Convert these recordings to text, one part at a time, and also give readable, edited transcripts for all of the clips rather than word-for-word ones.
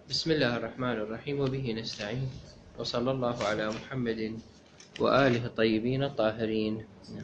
بسم الله الرحمن الرحيم وبه نستعين وصلى الله على محمد وآله الطيبين الطاهرين.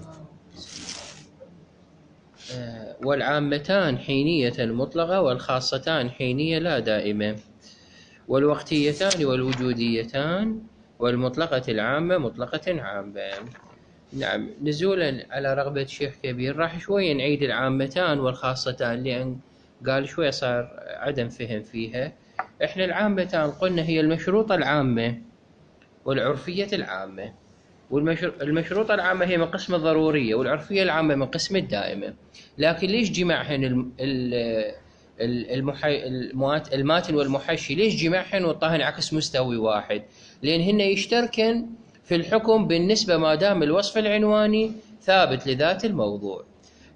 والعامتان حينية مطلقة والخاصتان حينية لا دائمة، والوقتيتان والوجوديتان والمطلقة العامة مطلقة عامة. نعم، نزولا على رغبة شيخ كبير راح شوية نعيد العامتان والخاصتان، لأن قال شوية صار عدم فهم فيها. احنا العامتان قلنا هي المشروطة العامة والعرفية العامة، والمشروطة العامة هي من قسم الضرورية، والعرفية العامة من قسم الدائمة. لكن ليش جمعهن الماتن والمحشي؟ ليش جمعهن وطاهن عكس مستوي واحد؟ لأن هن يشتركن في الحكم بالنسبة ما دام الوصف العنواني ثابت لذات الموضوع.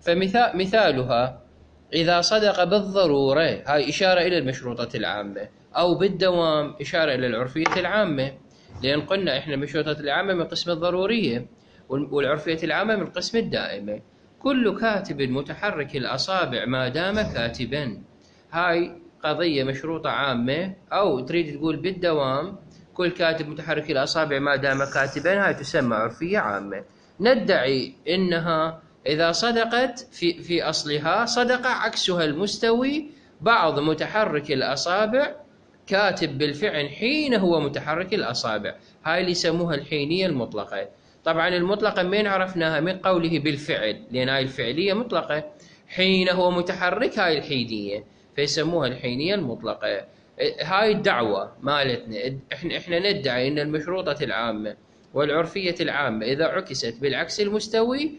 فمثالها إذا صدق بالضرورة، هاي إشارة إلى المشروطة العامة، أو بالدوام إشارة إلى العرفية العامة، لأن قلنا إحنا المشروطة العامة من قسم الضرورية والعرفية العامة من قسم الدائمة. كل كاتب متحرك الأصابع ما دام كاتبا، هاي قضية مشروطة عامة، أو تريد تقول بالدوام كل كاتب متحرك الأصابع ما دام كاتبا، هاي تسمى عرفية عامة. ندعي إنها إذا صدقت في أصلها صدق عكسها المستوي، بعض متحرك الأصابع كاتب بالفعل حين هو متحرك الأصابع، هاي اللي يسموها الحينية المطلقة. طبعا المطلقة من عرفناها؟ من قوله بالفعل، لأن هاي الفعلية مطلقة، حين هو متحرك هاي الحينية، فيسموها الحينية المطلقة. هاي الدعوة مالتنا، احنا ندعي ان المشروطة العامة والعرفية العامة إذا عكست بالعكس المستوي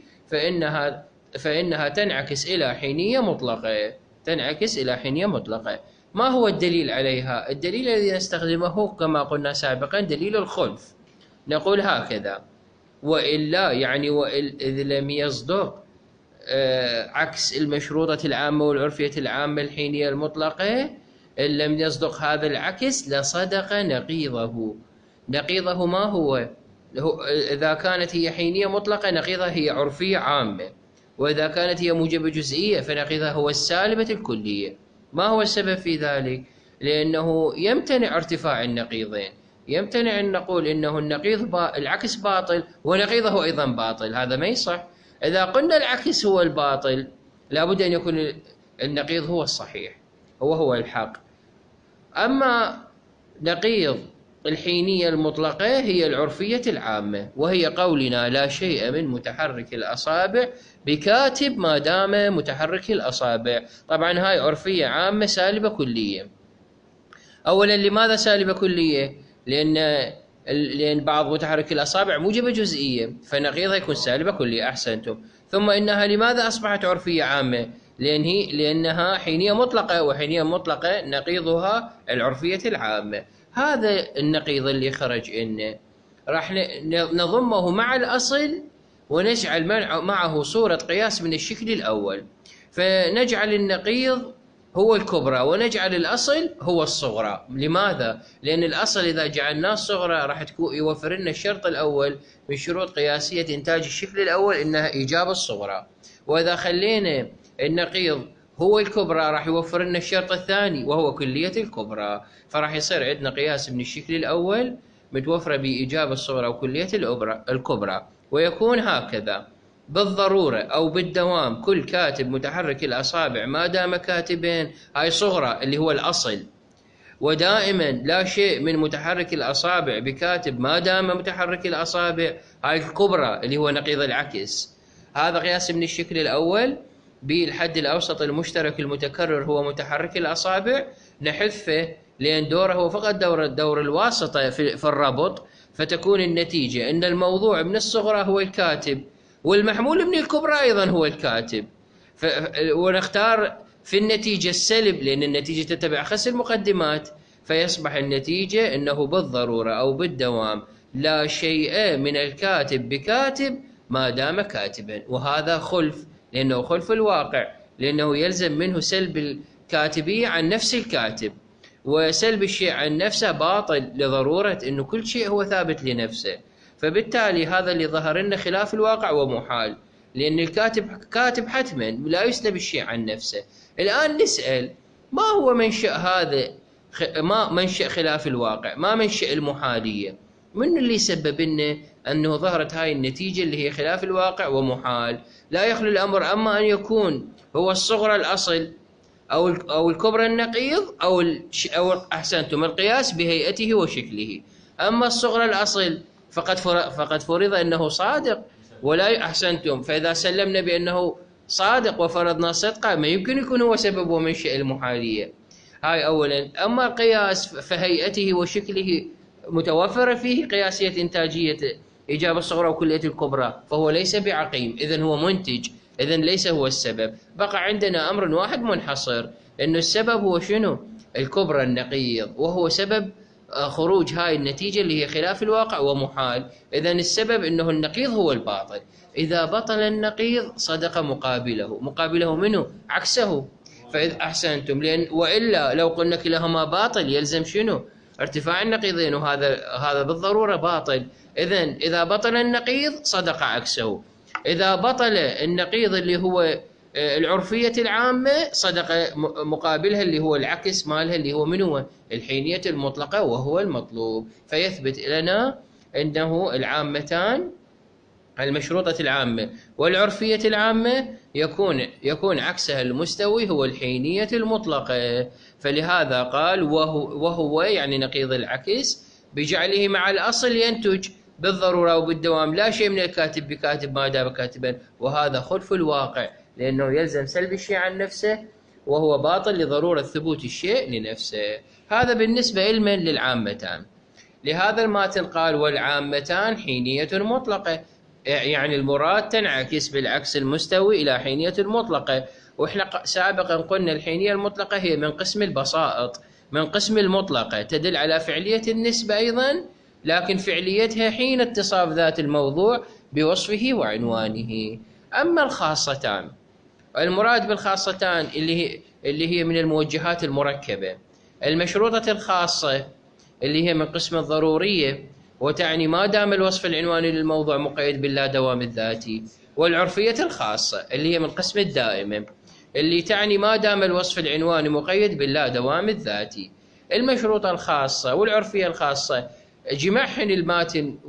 فإنها تنعكس إلى حينية مطلقة، تنعكس إلى حينية مطلقة. ما هو الدليل عليها؟ الدليل الذي نستخدمه كما قلنا سابقا دليل الخلف. نقول هكذا: وإلا يعني إذ لم يصدق عكس المشروطة العامة والعرفية العامة الحينية المطلقة، إن لم يصدق هذا العكس لصدق نقيضه. نقيضه ما هو؟ إذا كانت هي حينية مطلقة نقيضها هي عرفية عامة، وإذا كانت هي موجبة جزئية فنقيضها هو السالبة الكلية. ما هو السبب في ذلك؟ لأنه يمتنع ارتفاع النقيضين، يمتنع أن نقول إنه العكس باطل ونقيضه أيضا باطل، هذا ما يصح. إذا قلنا العكس هو الباطل لابد أن يكون النقيض هو الصحيح، هو الحق. أما نقيض الحينية المطلقة هي العرفية العامة، وهي قولنا لا شيء من متحرك الأصابع بكاتب ما دام متحرك الأصابع. طبعا هاي عرفية عامة سالبة كلية. أولا لماذا سالبة كلية؟ لأن بعض متحرك الأصابع موجبة جزئية، فنقيضها يكون سالبة كلية. أحسنتم. ثم إنها لماذا أصبحت عرفية عامة؟ لأنها حينية مطلقة، وحينية مطلقة نقيضها العرفية العامة. هذا النقيض اللي خرج إنه راح نضمه مع الأصل ونجعل معه صورة قياس من الشكل الأول، فنجعل النقيض هو الكبرى ونجعل الأصل هو الصغرى. لماذا؟ لأن الأصل إذا جعلناه الصغرى راح يوفر لنا الشرط الأول من شروط قياسية إنتاج الشكل الأول، إنها إيجاب الصغرى. وإذا خلينا النقيض هو الكبرى راح يوفر لنا الشرط الثاني وهو كلية الكبرى، فراح يصير عندنا قياس من الشكل الأول متوفرة بإيجاب الصغرى وكلية الكبرى. ويكون هكذا: بالضرورة أو بالدوام كل كاتب متحرك الأصابع ما دام كاتبين، هاي صغرى اللي هو الأصل. ودائما لا شيء من متحرك الأصابع بكاتب ما دام متحرك الأصابع، هاي الكبرى اللي هو نقيض العكس. هذا قياس من الشكل الأول بالحد الأوسط المشترك المتكرر هو متحرك الأصابع، نحذفه لأن دوره هو فقط دور الواسطة في الربط، فتكون النتيجة أن الموضوع من الصغرى هو الكاتب والمحمول من الكبرى أيضا هو الكاتب. ونختار في النتيجة السلب لأن النتيجة تتبع خس المقدمات، فيصبح النتيجة أنه بالضرورة أو بالدوام لا شيء من الكاتب بكاتب ما دام كاتبا. وهذا خلف، لأنه خلف الواقع، لأنه يلزم منه سلب الكاتبية عن نفس الكاتب، وسلب الشيء عن نفسه باطل لضرورة أنه كل شيء هو ثابت لنفسه. فبالتالي هذا اللي ظهر لنا خلاف الواقع ومحال، لأن الكاتب كاتب حتما لا يسلب الشيء عن نفسه. الآن نسأل: ما هو منشأ هذا ما منشأ خلاف الواقع، ما منشأ المحالية. من اللي سبب لنا أنه ظهرت هاي النتيجة اللي هي خلاف الواقع ومحال؟ لا يخلو الأمر أما أن يكون هو الصغرى الأصل أو الكبرى النقيض أو أحسنتم القياس بهيئته وشكله. أما الصغرى الأصل فقد فرض أنه صادق، ولا أحسنتم، فإذا سلمنا بأنه صادق وفرضنا صدقه ما يمكن يكون هو سبب ومنشأ المحالية. هاي أولا. أما القياس فهيئته وشكله متوفرة فيه قياسية إنتاجية إيجاب الصغرى وكلية الكبرى، فهو ليس بعقيم، إذن هو منتج، إذن ليس هو السبب. بقى عندنا أمر واحد منحصر، إنه السبب هو شنو؟ الكبرى النقيض، وهو سبب خروج هاي النتيجة اللي هي خلاف الواقع ومحال. إذن السبب إنه النقيض هو الباطل. إذا بطل النقيض صدق مقابله منه عكسه. فإذا أحسنتم، لأن وإلا لو قلنا كلاهما باطل يلزم شنو؟ ارتفاع النقيضين، وهذا بالضرورة باطل. إذا بطل النقيض صدق عكسه. إذا بطل النقيض اللي هو العرفية العامة صدق مقابلها اللي هو العكس مالها اللي هو من هو؟ الحينية المطلقة، وهو المطلوب. فيثبت لنا أنه العامتان، المشروطة العامة والعرفية العامة، يكون عكسها المستوي هو الحينية المطلقة. فلهذا قال وهو يعني نقيض العكس بجعله مع الأصل ينتج بالضرورة وبالدوام لا شيء من الكاتب بكاتب ما دام كاتبا، وهذا خلف الواقع، لأنه يلزم سلب الشيء عن نفسه، وهو باطل لضرورة ثبوت الشيء لنفسه. هذا بالنسبة علما للعامتان. لهذا الماتن قال والعامتان حينية مطلقة، يعني المراد تنعكس بالعكس المستوي إلى حينية المطلقة. وإحنا سابقا قلنا الحينية المطلقة هي من قسم البسائط، من قسم المطلقة، تدل على فعلية النسبة أيضا، لكن فعليتها حين اتصاف ذات الموضوع بوصفه وعنوانه. أما الخاصتان، المراد بالخاصتان اللي هي من الموجهات المركبة، المشروطة الخاصة اللي هي من قسم الضرورية، وتعني ما دام الوصف العنواني للموضوع مقيد باللا دوام الذاتي، والعرفية الخاصة اللي هي من قسم الدائمة، اللي تعني ما دام الوصف العنواني مقيد باللا دوام الذاتي. المشروطة الخاصة والعرفية الخاصة جمعهن الماتن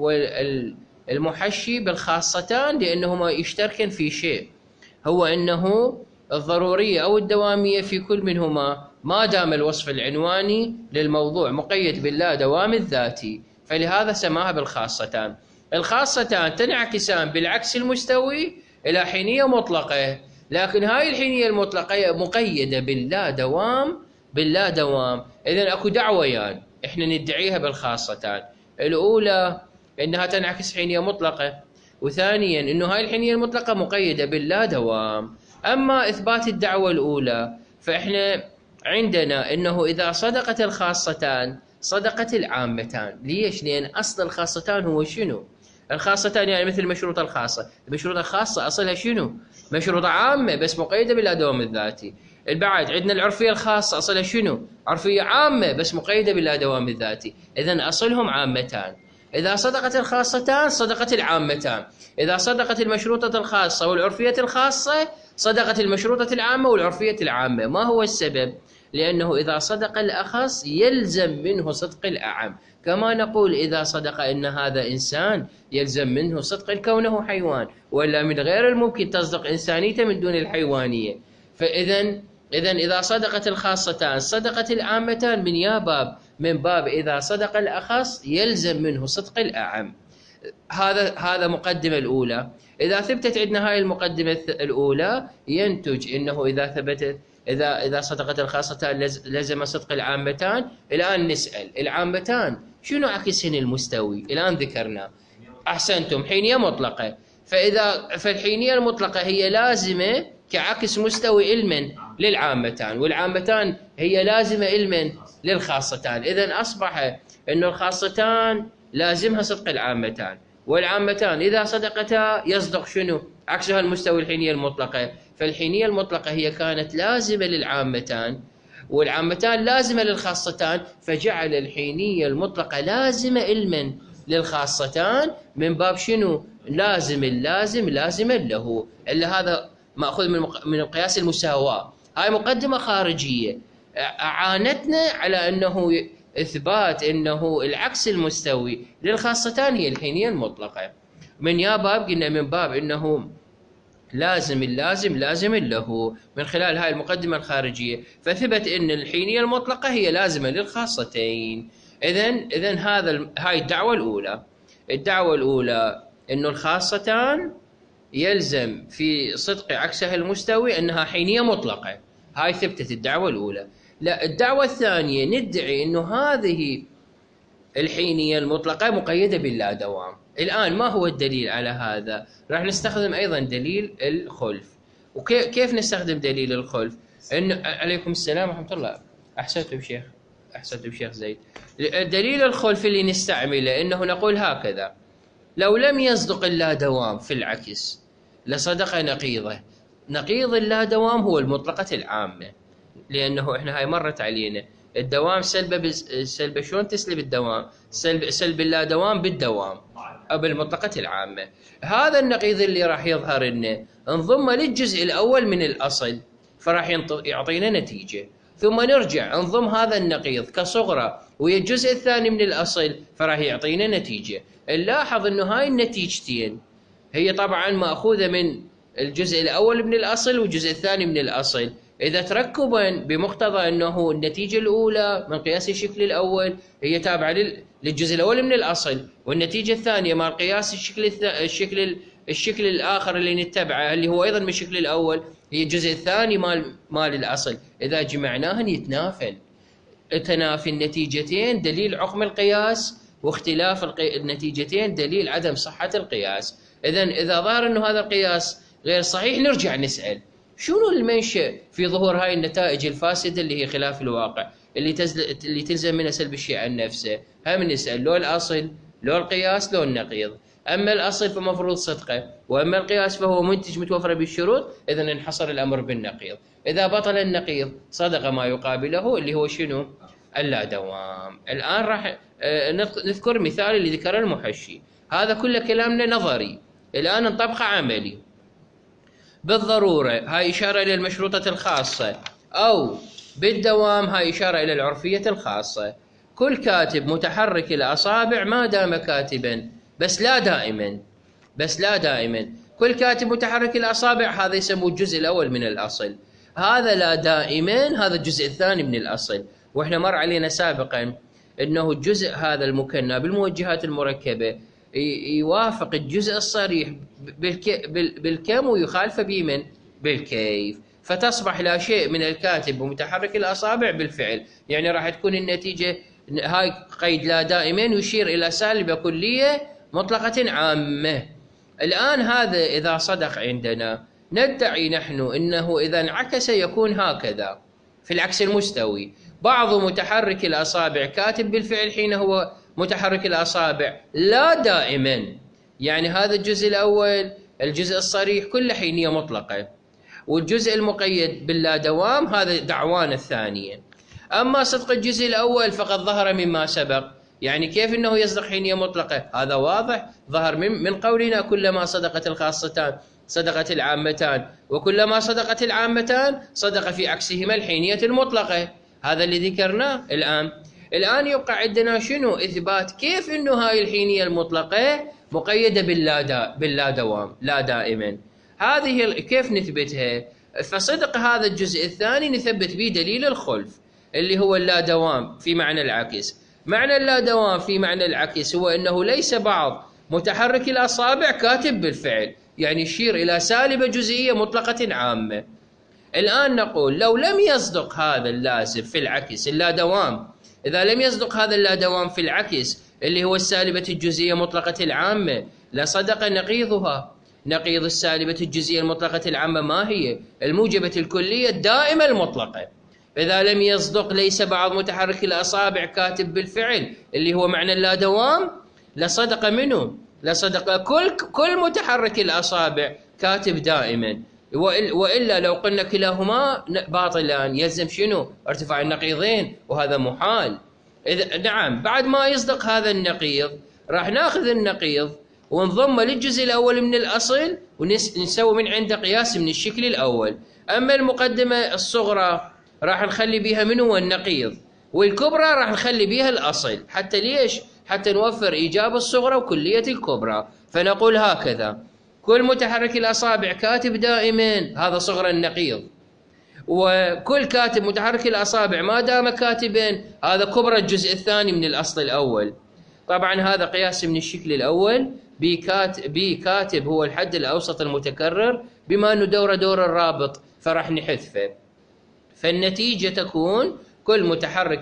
والمحشي بالخاصتان لأنهما يشتركن في شيء، هو أنه الضرورية أو الدوامية في كل منهما ما دام الوصف العنواني للموضوع مقيد باللا دوام الذاتي، فلهذا سماها بالخاصتان. الخاصتان تنعكسان بالعكس المستوي إلى حينية مطلقة، لكن هاي الحينية المطلقة مقيدة باللا دوام. إذن أكو دعويان إحنا ندعيها بالخاصتان. الأولى إنها تنعكس حينية مطلقة، وثانيا إنه هاي الحينية المطلقة مقيدة باللا دوام. أما إثبات الدعوة الأولى فإحنا عندنا إنه إذا صدقت الخاصتان صدقت العامتان. ليش؟ لأن أصل الخاصتان هو شنو؟ الخاصتان يعني مثل المشروطة الخاصة. المشروطة الخاصة أصلها شنو؟ مشروطة عامة بس مقيدة باللا دوام الذاتي. البعد عندنا العرفية الخاصة أصلها شنو؟ عرفية عامة بس مقيدة باللا دوام الذاتي. إذن أصلهم عامتان. إذا صدقت الخاصتان صدقت العامتان. إذا صدقت المشروطة الخاصة والعرفية الخاصة صدقت المشروطة العامة والعرفية العامة. ما هو السبب؟ لأنه إذا صدق الأخص يلزم منه صدق الأعم، كما نقول إذا صدق إن هذا إنسان يلزم منه صدق كونه حيوان، ولا من غير الممكن تصدق إنسانيته من دون الحيوانية. إذا صدقت الخاصتان صدقت العامتان من باب إذا صدق الأخص يلزم منه صدق الأعم. هذا مقدمة الأولى. إذا ثبتت عندنا هاي المقدمة الأولى ينتج إنه إذا صدقت الخاصتان لزم صدق العامتان. الآن نسأل العامتان شنو عكسهن المستوي؟ الآن ذكرنا أحسنتم حينية مطلقة، فالحينية المطلقة هي لازمة كعكس مستوي علما للعامتان، والعامتان هي لازمة علما للخاصتان. إذن أصبح أن الخاصتان لازمها صدق العامتان، والعامتان إذا صدقتا يصدق شنو؟ عكسها المستوي الحينية المطلقة. فالحينية المطلقة هي كانت لازمة للعامتان، والعامتان لازمة للخاصتان، فجعل الحينية المطلقة لازمة علما للخاصتان من باب شنو؟ لازم اللازم لازما له. إلا هذا مأخوذ من القياس المساواة. هاي مقدمة خارجية. أعانتنا على أنه إثبات أنه العكس المستوي للخاصتان هي الحينية المطلقة. من يا باب قلنا من باب أنه لازم اللازم لازم له من خلال هاي المقدمة الخارجية، فثبت أن الحينية المطلقة هي لازمة للخاصتين. إذن هاي الدعوة الأولى. الدعوة الأولى أنه الخاصتان يلزم في صدق عكسها المستوي أنها حينية مطلقة، هاي ثبتت الدعوة الأولى. لا، الدعوة الثانية ندعي أنه هذه الحينية المطلقة مقيدة باللا دوام. الآن ما هو الدليل على هذا؟ راح نستخدم أيضا دليل الخلف. وكيف نستخدم دليل الخلف؟ إنه عليكم السلام ورحمة الله. أحسنتم شيخ زيد. دليل الخلف اللي نستعمله إنه نقول هكذا: لو لم يصدق اللا دوام في العكس لصدق نقيضه. نقيض اللا دوام هو المطلقة العامة، لأنه إحنا هاي مرت علينا الدوام سلبة شلون تسلب الدوام؟ سلب اللا دوام بالدوام أو بالمطلقة العامة. هذا النقيض اللي راح يظهر لنا انضم للجزء الأول من الأصل فراح يعطينا نتيجة، ثم نرجع انضم هذا النقيض كصغرى ويا الجزء الثاني من الأصل فراح يعطينا نتيجة. نلاحظ أنه هاي النتيجتين هي طبعا مأخوذة من الجزء الأول من الأصل والجزء الثاني من الأصل. إذا تركبا بمقتضى أنه النتيجة الأولى من قياس الشكل الأول هي تابعة للجزء الأول من الأصل، والنتيجة الثانية مع قياس الشكل الآخر اللي نتبعه اللي هو أيضا من الشكل الأول هي الجزء الثاني مال الأصل، إذا جمعناهن يتنافن. تنافي النتيجتين دليل عقم القياس، واختلاف النتيجتين دليل عدم صحة القياس. إذا ظهر أنه هذا القياس غير صحيح نرجع نسأل شنو المنشأ في ظهور هاي النتائج الفاسدة اللي هي خلاف الواقع اللي تلزم منها سلب الشيء عن نفسه. هم نسأل لو الأصل لو القياس لو النقيض. أما الأصل فمفروض صدقه، وأما القياس فهو منتج متوفر بالشروط، إذن انحصر الأمر بالنقيض. إذا بطل النقيض صدق ما يقابله اللي هو شنو؟ اللا دوام. الآن راح نذكر مثال اللي ذكره المحشي. هذا كله كلامنا نظري، الآن نطبقه عملي. بالضرورة هاي إشارة إلى المشروطة الخاصة، أو بالدوام هاي إشارة إلى العرفية الخاصة. كل كاتب متحرك الأصابع ما دام كاتبا، بس لا دائما. كل كاتب متحرك الأصابع هذا يسموه الجزء الأول من الأصل. هذا لا دائما هذا الجزء الثاني من الأصل. وإحنا مر علينا سابقا أنه الجزء هذا المكنى بالموجهات المركبة يوافق الجزء الصريح بالكم ويخالف بمن؟ بالكيف. فتصبح لا شيء من الكاتب ومتحرك الأصابع بالفعل، يعني راح تكون النتيجة هاي قيد لا دائما يشير إلى سالبة كلية مطلقة عامة. الآن هذا إذا صدق عندنا ندعي نحن إنه إذا انعكس يكون هكذا في العكس المستوي: بعض متحرك الأصابع كاتب بالفعل حين هو متحرك الأصابع لا دائما. يعني هذا الجزء الأول الجزء الصريح كله حينية مطلقة، والجزء المقيد باللا دوام هذا دعوانا الثانية. أما صدق الجزء الأول فقد ظهر مما سبق. يعني كيف أنه يصدق حينية مطلقة؟ هذا واضح ظهر من قولنا كلما صدقت الخاصتان صدقت العامتان، وكلما صدقت العامتان صدق في عكسهما الحينية المطلقة. هذا اللي ذكرناه. الآن يبقى عندنا شنو؟ إثبات كيف أنه هاي الحينية المطلقة مقيدة باللا دوام لا دائما. هذه كيف نثبتها؟ فصدق هذا الجزء الثاني نثبت به دليل الخلف اللي هو اللا دوام في معنى العكس. معنى اللا دوام في معنى العكس هو أنه ليس بعض متحرك الأصابع كاتب بالفعل، يعني يشير إلى سالبة جزئية مطلقة عامة. الآن نقول لو لم يصدق هذا اللازم في العكس اللا دوام، إذا لم يصدق هذا اللا دوام في العكس اللي هو السالبة الجزئية مطلقة العامة لصدق نقيضها. نقيض السالبة الجزئية المطلقة العامة ما هي؟ الموجبة الكلية الدائمة المطلقة. إذا لم يصدق ليس بعض متحرك الأصابع كاتب بالفعل اللي هو معنى اللا دوام لصدق منه؟ لصدق كل متحرك الأصابع كاتب دائما. وإلا لو قلنا كلاهما باطلان يلزم شنو؟ ارتفاع النقيضين، وهذا محال. نعم، بعد ما يصدق هذا النقيض راح ناخذ النقيض ونضمه للجزء الأول من الأصل ونسوي من عنده قياس من الشكل الأول. أما المقدمة الصغرى راح نخلي بيها منو النقيض، والكبرى راح نخلي بيها الأصل. حتى ليش؟ حتى نوفر إيجاب الصغرى وكلية الكبرى. فنقول هكذا: كل متحرك الأصابع كاتب دائما، هذا صغرى النقيض. وكل كاتب متحرك الأصابع ما دام كاتبا، هذا كبرى الجزء الثاني من الأصل الأول. طبعا هذا قياس من الشكل الأول. بكاتب هو الحد الأوسط المتكرر، بما أنه دور الرابط فراح نحذفه. فالنتيجة تكون كل متحرك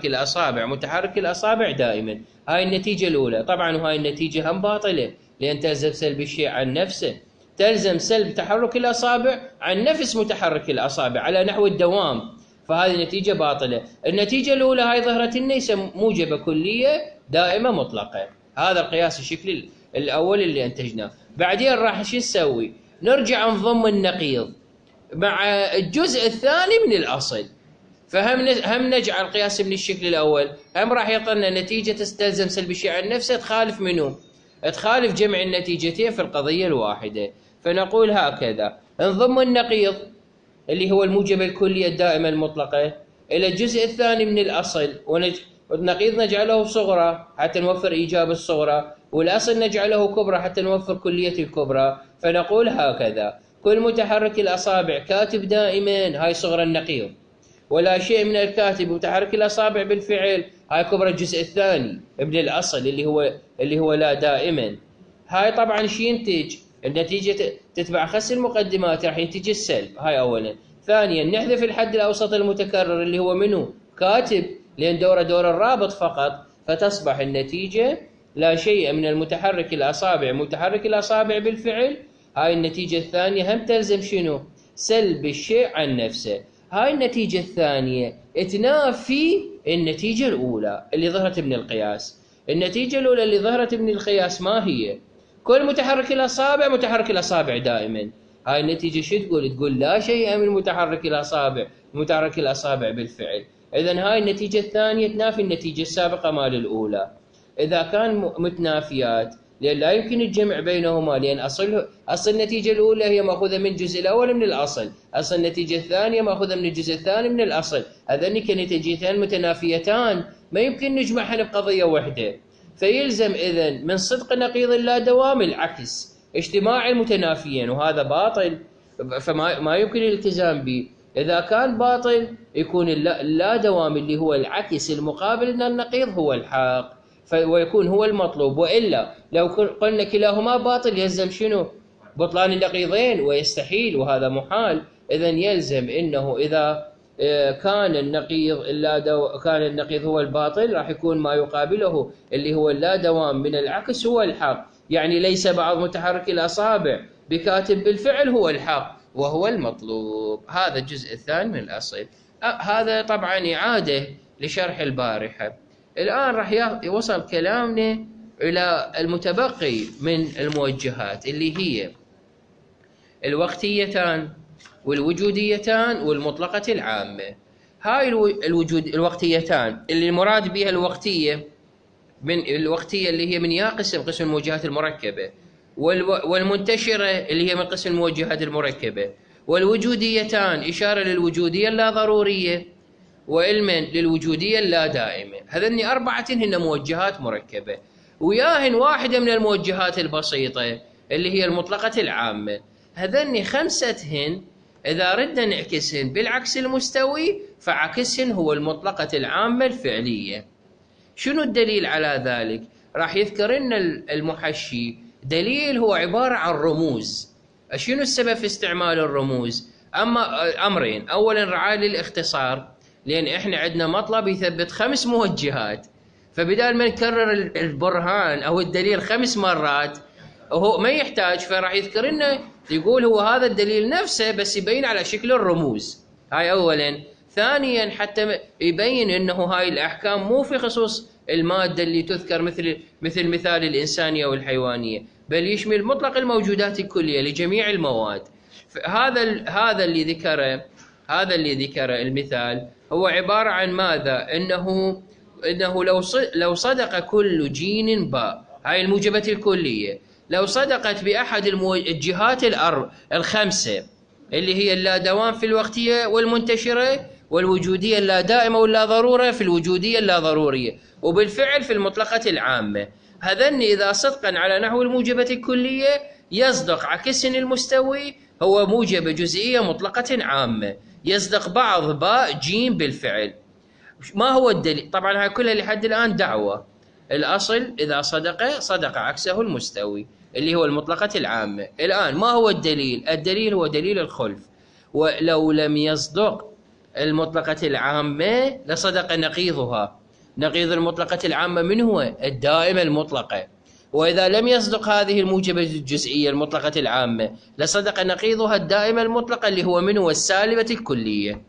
الأصابع دائما. هاي النتيجة الأولى. طبعا وهاي النتيجة هم باطلة، لأن تلزم سلب الشيء عن نفسه، تلزم سلب تحرك الأصابع عن نفس متحرك الأصابع على نحو الدوام، فهذه النتيجة باطلة. النتيجة الأولى هاي ظهرت لنا موجبة كلية دائمة مطلقة. هذا القياس الشكل الأول اللي أنتجناه. بعدين راح شو نسوي؟ نرجع نضم النقيض مع الجزء الثاني من الأصل. فهم نجعل قياس من الشكل الأول، هم راح يعطينا نتيجة تستلزم سلب الشيء عن نفسه تخالف منه؟ تخالف جمع النتيجتين في القضية الواحدة. فنقول هكذا: انضم النقيض اللي هو الموجب الكلية الدائمة المطلقة إلى الجزء الثاني من الأصل، والنقيض نجعله صغرى حتى نوفر إيجاب الصغرى، والأصل نجعله كبرى حتى نوفر كلية الكبرى. فنقول هكذا: كل متحرك الأصابع كاتب دائما، هاي صغرى النقيض، ولا شيء من الكاتب متحرك الأصابع بالفعل، هاي كبرى الجزء الثاني من الأصل اللي هو لا دائما. هاي طبعا شو ينتج؟ النتيجة تتبع خس المقدمات، راح ينتج السلب. هاي أولا. ثانيا نحذف الحد الأوسط المتكرر اللي هو منه كاتب، لأن دور الرابط فقط، فتصبح النتيجة لا شيء من المتحرك الأصابع بالفعل. هاي النتيجة الثانية هم تلزم شنو؟ سلب الشيء عن نفسه. هاي النتيجة الثانية تنافي النتيجة الأولى اللي ظهرت من القياس. النتيجة الأولى اللي ظهرت من القياس ما هي؟ كل متحرك الأصابع دائما. هاي النتيجة شو تقول؟ تقول لا شيء من متحرك الأصابع بالفعل. إذن هاي النتيجة الثانية تنافي النتيجة السابقة مال الأولى. إذا كان متنافيات، لأن لا يمكن الجمع بينهما، لأن أصل النتيجة الأولى هي مأخوذة من الجزء الأول من الأصل، أصل النتيجة الثانية مأخوذة من الجزء الثاني من الأصل. هذين كنتيجتان متنافيتان، ما يمكن نجمعهن بقضية واحدة. فيلزم إذن من صدق نقيض اللا دوام العكس، اجتماع المتنافيين، وهذا باطل، فما يمكن الالتزام به. إذا كان باطل يكون اللا دوام اللي هو العكس المقابل من النقيض هو الحق، ويكون هو المطلوب. وإلا لو قلنا كلاهما باطل يلزم شنو؟ بطلان النقيضين، ويستحيل، وهذا محال. إذن يلزم إنه إذا كان النقيض هو الباطل، راح يكون ما يقابله اللي هو اللا دوام من العكس هو الحق. يعني ليس بعض متحرك الأصابع بكاتب بالفعل هو الحق وهو المطلوب. هذا الجزء الثاني من الأصل. هذا طبعا إعادة لشرح البارحة. الآن راح يوصل كلامنا إلى المتبقي من الموجهات، اللي هي الوقتيتان والوجوديتان والمطلقة العامة. هاي الوقتيتان اللي المراد بها الوقتية اللي هي من قسم الموجهات المركبة، والمنتشرة اللي هي من قسم الموجهات المركبة، والوجوديتان إشارة للوجودية اللا ضرورية، وعلما للوجودية اللا دائمة. هذني أربعة هن موجهات مركبة، وياهن واحدة من الموجهات البسيطة اللي هي المطلقة العامة. هذني خمستهن إذا ردنا نعكسهن بالعكس المستوي، فعكسهن هو المطلقة العامة الفعلية. شنو الدليل على ذلك؟ راح يذكر لنا المحشي دليل هو عبارة عن رموز. شنو السبب في استعمال الرموز؟ أمرين. أولا رعاية للاختصار، لأن إحنا عندنا مطلب يثبت 5 موجهات، فبدال ما نكرر البرهان أو الدليل 5 مرات وهو ما يحتاج، فراح يذكر لنا يقول هو هذا الدليل نفسه بس يبين على شكل الرموز. هاي أولا. ثانيا حتى يبين أنه هاي الأحكام مو في خصوص المادة اللي تذكر مثل مثال الإنسانية والحيوانية، بل يشمل مطلق الموجودات الكلية لجميع المواد. هذا اللي ذكره المثال هو عبارة عن ماذا؟ إنه لو صدق كل جين باء، هاي الموجبة الكلية، لو صدقت بأحد الجهات الخمسة اللي هي اللا دوام في الوقتية والمنتشرة والوجودية اللا دائمة واللا ضرورة في الوجودية اللا ضرورية، وبالفعل في المطلقة العامة. هذن إذا صدقا على نحو الموجبة الكلية يصدق عكسن المستوي هو موجبة جزئية مطلقة عامة، يصدق بعض باء جيم بالفعل. ما هو الدليل؟ طبعا هاي كلها لحد الآن دعوة. الأصل إذا صدق عكسه المستوي اللي هو المطلقة العامة. الآن ما هو الدليل؟ الدليل هو دليل الخلف. ولو لم يصدق المطلقة العامة لصدق نقيضها. نقيض المطلقة العامة من هو؟ الدائمة المطلقة. وإذا لم يصدق هذه الموجبة الجزئية المطلقة العامة لصدق نقيضها الدائمة المطلقة اللي هو من هو؟ السالبة الكلية.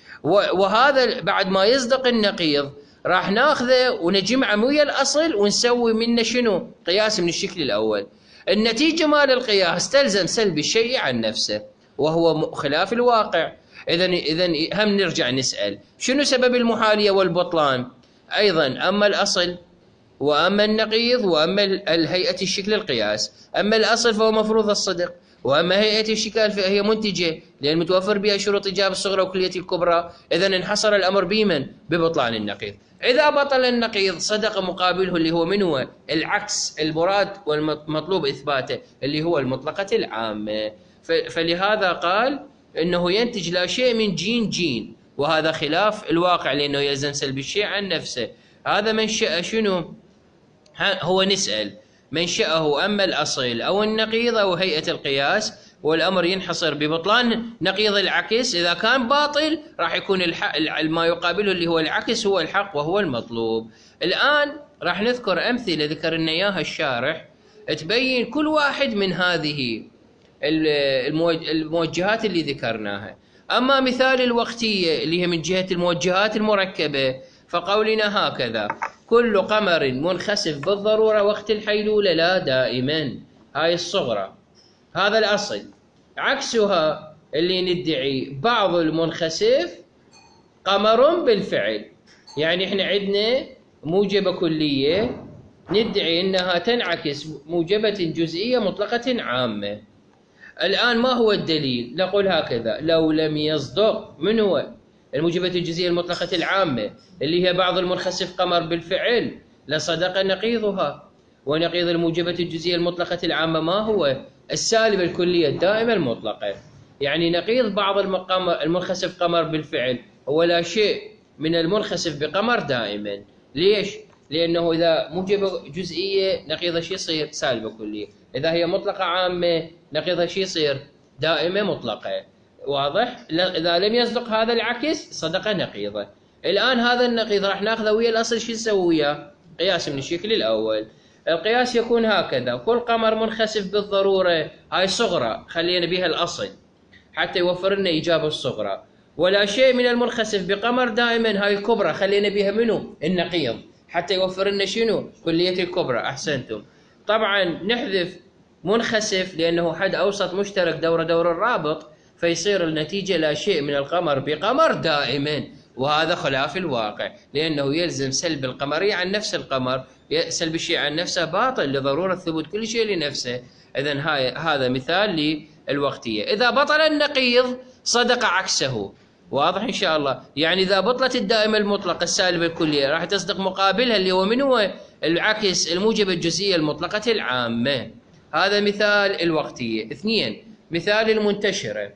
وهذا بعد ما يصدق النقيض راح ناخذه ونجمعه ويا الأصل ونسوي منه شنو؟ قياس من الشكل الأول. النتيجة مال القياس تلزم سلب الشيء عن نفسه وهو خلاف الواقع. إذا هم نرجع نسأل شنو سبب المحالية والبطلان؟ أيضا أما الأصل وأما النقيض وأما الهيئة الشكل القياس. أما الأصل فهو مفروض الصدق، وأما هيئة الشكل فهي منتجة لأن متوفر بها شروط إيجاب الصغرى وكلية الكبرى. إذا انحصر الأمر بمن؟ ببطلان النقيض. إذا بطل النقيض صدق مقابله اللي هو من هو؟ العكس المراد والمطلوب إثباته اللي هو المطلقة العامة. فلهذا قال إنه ينتج لا شيء من جين، وهذا خلاف الواقع لأنه يلزم سلب الشيء عن نفسه. هذا منشأ شنو؟ هو نسأل منشأه أما الأصل أو النقيض أو هيئة القياس، والأمر ينحصر ببطلان نقيض العكس. إذا كان باطل راح يكون ما يقابله اللي هو العكس هو الحق وهو المطلوب. الآن راح نذكر أمثلة ذكر لنا إياها الشارح تبين كل واحد من هذه الموجهات اللي ذكرناها. أما مثال الوقتية اللي هي من جهة الموجهات المركبة فقولنا هكذا: كل قمر منخسف بالضرورة وقت الحيلولة لا دائما. هاي الصغرى، هذا الأصل. عكسها اللي ندعي بعض المنخسف قمر بالفعل، يعني احنا عندنا موجبة كلية ندعي انها تنعكس موجبة جزئية مطلقة عامة. الآن ما هو الدليل؟ نقول هكذا: لو لم يصدق من هو؟ الموجبة الجزئية المطلقة العامة اللي هي بعض المنخسف قمر بالفعل لصدق نقيضها. ونقيض الموجبة الجزئية المطلقة العامة ما هو؟ السالبة الكلية الدائمة المطلقة. يعني نقيض بعض المنخسف قمر بالفعل هو لا شيء من المنخسف بقمر دائما. ليش؟ لأنه إذا موجبة جزئية نقيضها شو يصير؟ سالبة كلية. إذا هي مطلقة عامة نقيضها شو يصير؟ دائمة مطلقة. واضح؟ إذا لم يصدق هذا العكس صدق نقيضه. الآن هذا النقيض راح ناخذه ويا الأصل. شو نسوي وياه؟ قياس من الشكل الأول. القياس يكون هكذا: كل قمر منخسف بالضرورة، هاي صغرى خلينا بها الأصل حتى يوفر لنا إجابة الصغرى. ولا شيء من المنخسف بقمر دائما، هاي الكبرى خلينا بها منو؟ النقيض حتى يوفر لنا شنو؟ كلية الكبرى. أحسنتم. طبعا نحذف منخسف لأنه حد أوسط مشترك دور الرابط، فيصير النتيجة لا شيء من القمر بقمر دائما، وهذا خلاف الواقع لأنه يلزم سلب القمرية عن نفس القمر. سلب الشيء عن نفسه باطل لضرورة ثبوت كل شيء لنفسه. إذن هذا مثال للوقتية. إذا بطل النقيض صدق عكسه. واضح إن شاء الله؟ يعني إذا بطلت الدائمة المطلقة السالبة الكلية راح تصدق مقابلها اللي هو من هو؟ العكس الموجبة الجزئية المطلقة العامة. هذا مثال الوقتية. 2. مثال المنتشرة: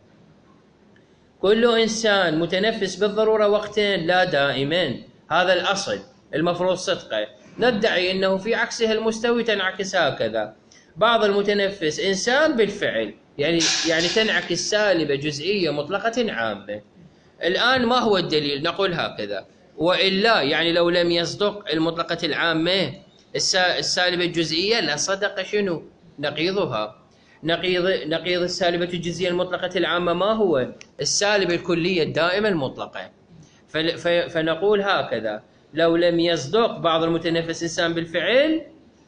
كل إنسان متنفس بالضرورة وقتا لا دائما. هذا الأصل المفروض صدقه. ندعي أنه في عكسها المستوي تنعكس هكذا: بعض المتنفس إنسان بالفعل، يعني تنعكس سالبة جزئية مطلقة عامة. الآن ما هو الدليل؟ نقول هكذا: وإلا يعني لو لم يصدق المطلقة العامة السالبة الجزئية لصدق شنو؟ نقيضها. نقيض السالبة الجزئية المطلقة العامة ما هو؟ السالبة الكلية الدائمة المطلقة. فنقول هكذا: لو لم يصدق بعض المتنفس إنسان بالفعل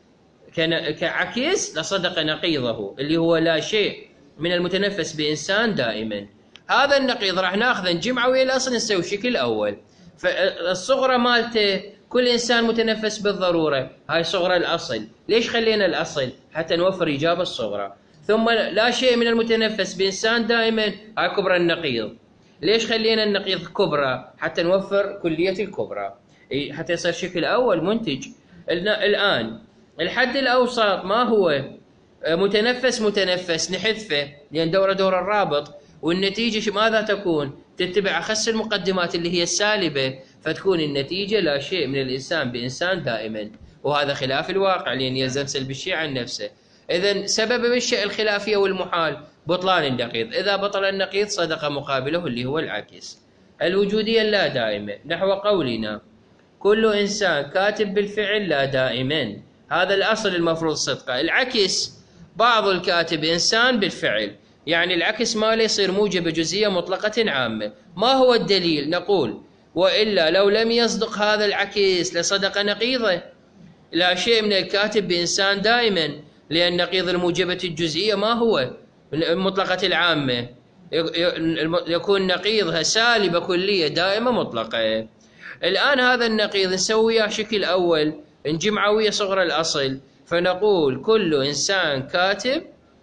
كعكس لصدق نقيضه اللي هو لا شيء من المتنفس بإنسان دائما. هذا النقيض راح ناخذه نجمعه ويا الأصل نسوي الشكل الأول. فالصغرى مالته كل إنسان متنفس بالضرورة، هاي صغرى الأصل. ليش خلينا الأصل؟ حتى نوفر إجابة الصغرى. ثم لا شيء من المتنفس بإنسان دائما، هاي كبرى النقيض. ليش خلينا النقيض كبرى؟ حتى نوفر كلية الكبرى، حتى يصير شكل أول منتج. الآن الحد الأوسط ما هو؟ متنفس نحذفه لأن دور الرابط، والنتيجة ماذا تكون؟ تتبع أخس المقدمات اللي هي السالبة، فتكون النتيجة لا شيء من الإنسان بإنسان دائما، وهذا خلاف الواقع لأن يلزم سلب الشيء عن نفسه. إذن سبب الشيء الخلافية والمحال بطلان النقيض، إذا بطل النقيض صدق مقابله اللي هو العكس. الوجودية اللا دائمة نحو قولنا كل إنسان كاتب بالفعل لا دائما، هذا الأصل المفروض صدقه. العكس بعض الكاتب إنسان بالفعل، يعني العكس ما يصير موجب جزئية مطلقة عامة. ما هو الدليل؟ نقول وإلا لو لم يصدق هذا العكس لصدق نقيضه. لا شيء من الكاتب بإنسان دائما، لأن نقيض الموجبة الجزئية ما هو؟ المطلقة العامة، يكون نقيضها سالبة كلية دائمة مطلقة. الآن هذا النقيض نسويه شكل أول، نجمعه ويا صغر الأصل، فنقول كل إنسان كاتب،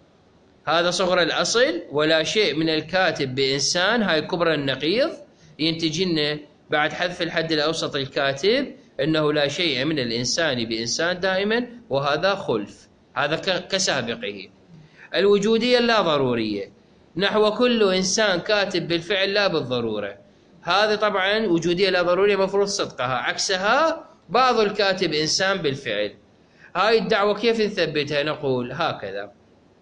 هذا صغر الأصل، ولا شيء من الكاتب بإنسان، هاي كبرى النقيض، ينتج لنا بعد حذف الحد الأوسط الكاتب أنه لا شيء من الإنسان بإنسان دائما، وهذا خلف، هذا كسابقه. الوجودية اللا ضرورية نحو كل إنسان كاتب بالفعل لا بالضرورة، هذا طبعا وجودية لا ضرورية مفروض صدقها، عكسها بعض الكاتب إنسان بالفعل. هاي الدعوة كيف نثبتها؟ نقول هكذا: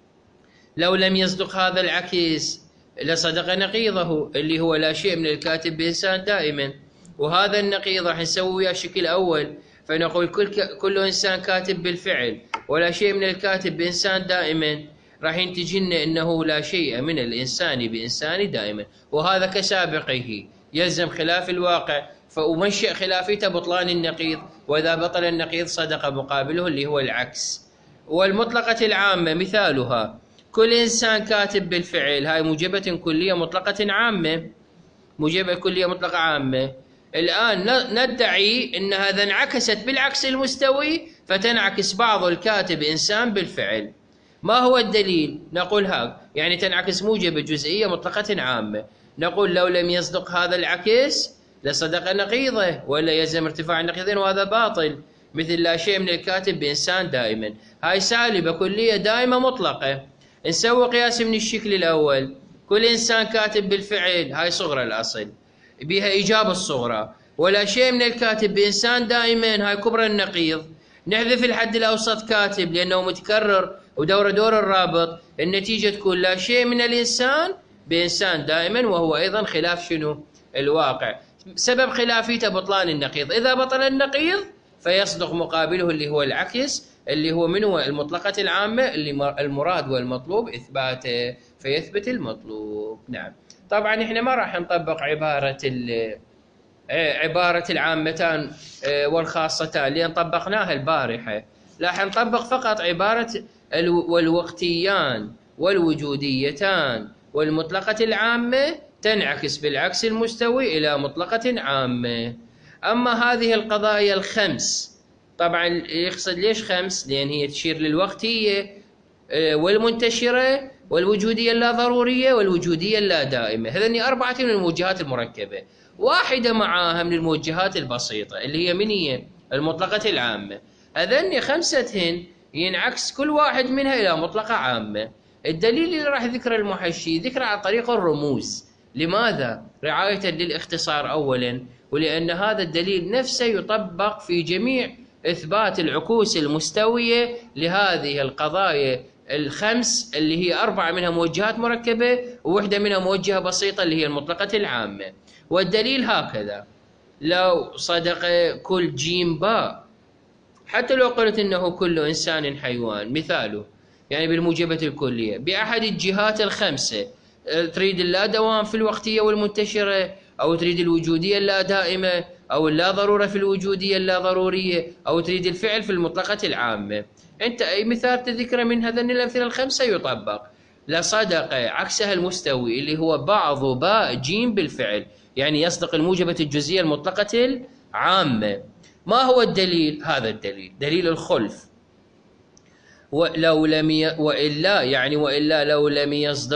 لو لم يصدق هذا العكس لصدق نقيضه اللي هو لا شيء من الكاتب بإنسان دائما، وهذا النقيض راح نسويه شكل أول، فنقول كل إنسان كاتب بالفعل ولا شيء من الكاتب بإنسان دائما، راح ينتج لنا أنه لا شيء من الإنسان بإنسان دائما، وهذا كسابقه يلزم خلاف الواقع، فأمنشئ خلافيته بطلان النقيض، وإذا بطل النقيض صدق مقابله اللي هو العكس. والمطلقة العامة مثالها كل إنسان كاتب بالفعل، هاي موجبة كلية مطلقة عامة، موجبة كلية مطلقة عامة. الآن ندعي أن هذا انعكست بالعكس المستوي، فتنعكس بعض الكاتب إنسان بالفعل. ما هو الدليل؟ نقول يعني تنعكس موجبة جزئية مطلقة عامة. نقول لو لم يصدق هذا العكس لصدق نقيضه، ولا يلزم ارتفاع النقيضين، وهذا باطل، مثل لا شيء من الكاتب بإنسان دائما، هاي سالبة كلية دائمة مطلقة. نسوي قياس من الشكل الأول، كل إنسان كاتب بالفعل، هاي صغرى الأصل بها إجابة الصغرى، ولا شيء من الكاتب بإنسان دائما، هاي كبرى النقيض. نحذف الحد الأوسط كاتب لأنه متكرر ودور الرابط، النتيجة تكون لا شيء من الإنسان بإنسان دائما، وهو أيضا خلاف شنو؟ الواقع. سبب خلافيته بطلان النقيض، إذا بطل النقيض فيصدق مقابله اللي هو العكس، اللي هو من هو؟ المطلقة العامة، اللي المراد والمطلوب إثباته، فيثبت المطلوب. نعم. طبعا احنا ما راح نطبق عبارة العامتان والخاصتان لأن طبقناها البارحة، راح نطبق فقط عبارة والوقتيان والوجوديتان والمطلقة العامة تنعكس بالعكس المستوي إلى مطلقة عامة. أما هذه القضايا الخمس، طبعا يقصد ليش خمس؟ لأن هي تشير للوقتية والمنتشرة والوجودية اللا ضرورية والوجودية اللا دائمة، هذني أربعة من الموجهات المركبة، واحدة معاها من الموجهات البسيطة اللي هي من هي؟ المطلقة العامة. هذني خمستهن ينعكس كل واحد منها إلى مطلقة عامة. الدليل اللي راح ذكر المحشي ذكر عن طريق الرموز. لماذا؟ رعاية للاختصار أولا، ولأن هذا الدليل نفسه يطبق في جميع إثبات العكوس المستوية لهذه القضايا الخمس، اللي هي أربعة منها موجهات مركبة ووحدة منها موجهة بسيطة اللي هي المطلقة العامة. والدليل هكذا: لو صدق كل جيم باء، حتى لو قلت إنه كل إنسان حيوان، مثاله يعني بالموجبة الكلية بأحد الجهات الخمسة، تريد اللا دوام في الوقتية والمنتشرة، أو تريد الوجودية اللا دائمة، أو اللا ضرورة في الوجودية اللا ضرورية، أو تريد الفعل في المطلقة العامة، أنت أي مثال تذكر من هذين الأمثلة الخمسة يطبق. لصدق عكسها المستوي اللي هو بعض باء جيم بالفعل، يعني يصدق الموجبة الجزئية المطلقة العامة. ما هو الدليل؟ هذا الدليل دليل الخلف. وإلا لو لم يصدق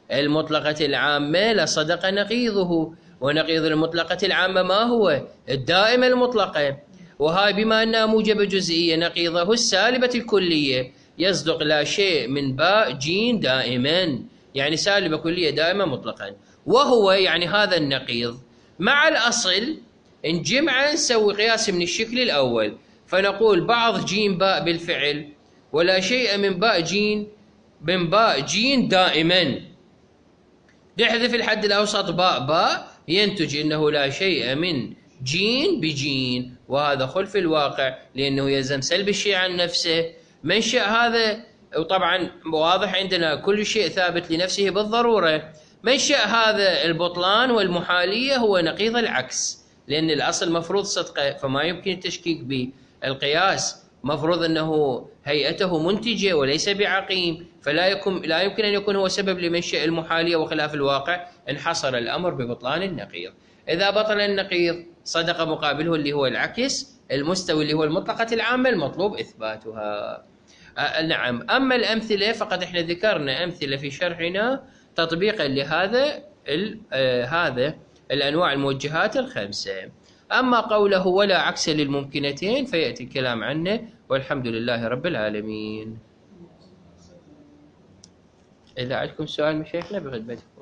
المطلقة العامة لصدق نقيضه، ونقيض المطلقة العامة ما هو؟ الدائمة المطلقة. وهاي بما أنها موجبة جزئية نقيضه السالبة الكلية، يصدق لا شيء من باء جيم دائما، يعني سالبة كلية دائما مطلقا. وهو يعني هذا النقيض مع الأصل نجمعه نسوي قياس من الشكل الأول، فنقول بعض جيم باء بالفعل ولا شيء من باء جيم دائما، نحذف الحد الأوسط باء ينتج أنه لا شيء من جين بجين، وهذا خلف الواقع لأنه يلزم سلب الشيء عن نفسه. منشأ هذا، وطبعا واضح عندنا كل شيء ثابت لنفسه بالضرورة، منشأ هذا البطلان والمحالية هو نقيض العكس، لأن الأصل مفروض صدقه، فما يمكن التشكيك بالقياس، مفروض أنه هيئته منتجة وليس بعقيم، لا يمكن أن يكون هو سبب لمنشأ المحالية، وخلاف الواقع انحصر الأمر ببطلان النقيض. إذا بطل النقيض صدق مقابله اللي هو العكس المستوي اللي هو المطلقة العامة المطلوب إثباتها. نعم. أما الأمثلة فقد إحنا ذكرنا أمثلة في شرحنا تطبيقا لهذا هذا الأنواع الموجهات الخمسة. أما قوله ولا عكس للممكنتين فيأتي الكلام عنه، والحمد لله رب العالمين. إذا عندكم سؤال مشايخنا بخدمتكم.